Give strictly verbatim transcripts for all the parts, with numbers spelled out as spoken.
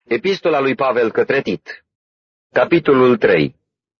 Epistola lui Pavel către Tit, capitolul trei.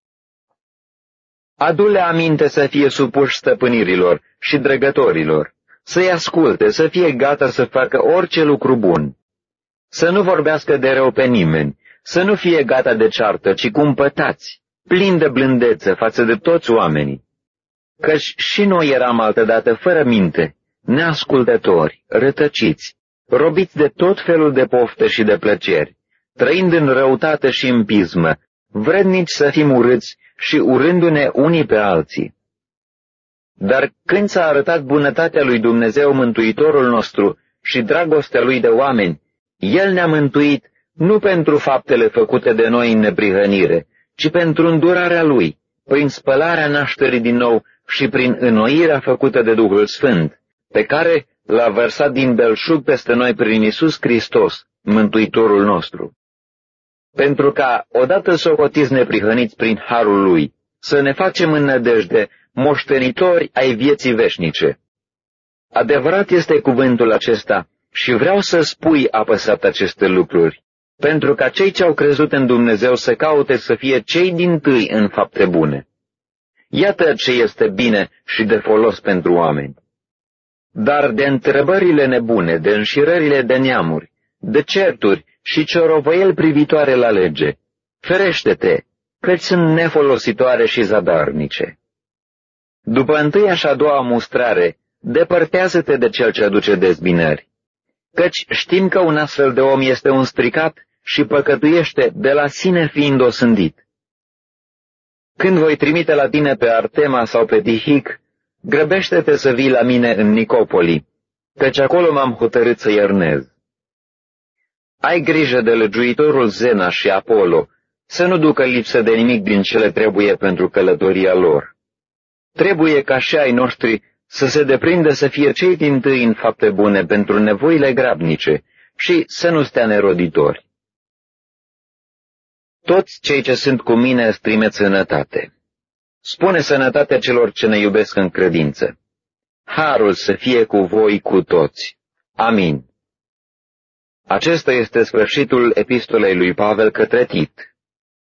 Adu-le aminte să fie supuși stăpânirilor și dregătorilor, să-i asculte, să fie gata să facă orice lucru bun, să nu vorbească de rău pe nimeni, să nu fie gata de ceartă, ci cumpătați, plini de blândețe față de toți oamenii. Căci și noi eram altădată fără minte, neascultători, rătăciți, robiți de tot felul de pofte și de plăceri, trăind în răutate și în pismă, vrednici să fim urâți și urându-ne unii pe alții. Dar când s-a arătat bunătatea lui Dumnezeu Mântuitorul nostru și dragostea lui de oameni, El ne-a mântuit nu pentru faptele făcute de noi în neprihănire, ci pentru îndurarea Lui, prin spălarea nașterii din nou și prin înnoirea făcută de Duhul Sfânt, pe care l-a vărsat din belșug peste noi prin Iisus Hristos, Mântuitorul nostru. Pentru ca, odată socotiți neprihăniți prin harul Lui, să ne facem în nădejde moștenitori ai vieții veșnice. Adevărat este cuvântul acesta și vreau să spui apăsat aceste lucruri, pentru ca cei ce au crezut în Dumnezeu să caute să fie cei dintâi în fapte bune. Iată ce este bine și de folos pentru oameni. Dar de întrebările nebune, de înșirările de neamuri, de certuri și ciorovăieli privitoare la lege, ferește-te, căci sunt nefolositoare și zadarnice. După întâia și a doua mustrare, depărtează-te de cel ce aduce dezbinări, căci știm că un astfel de om este un stricat și păcătuiește de la sine fiind osândit. Când voi trimite la tine pe Artema sau pe Tihic, grăbește-te să vii la mine în Nicopoli, căci acolo m-am hotărât să iernez. Ai grijă de legiuitorul Zena și Apollo, să nu ducă lipsă de nimic din cele trebuie pentru călătoria lor. Trebuie ca și ai noștri să se deprindă să fie cei dintâi în fapte bune pentru nevoile grabnice și să nu stea neroditori. Toți cei ce sunt cu mine îți trimit sănătate. Spune sănătatea celor ce ne iubesc în credință. Harul să fie cu voi cu toți. Amin. Acesta este sfârșitul epistolei lui Pavel către Tit.